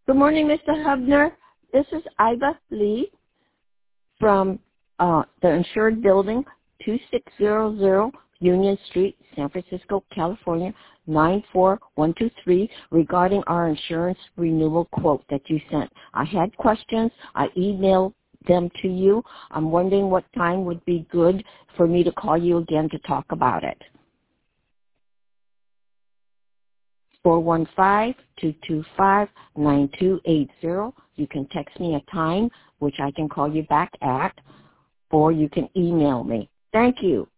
Good morning, Mr. Hubner. This is Iva Lee from the insured building, 2600 Union Street, San Francisco, California, 94123, regarding our insurance renewal quote that you sent. I had questions. I emailed them to you. I'm wondering what time would be good for me to call you again to talk about it. 415-225-9280. You can text me a time, which I can call you back at, or you can email me. Thank you.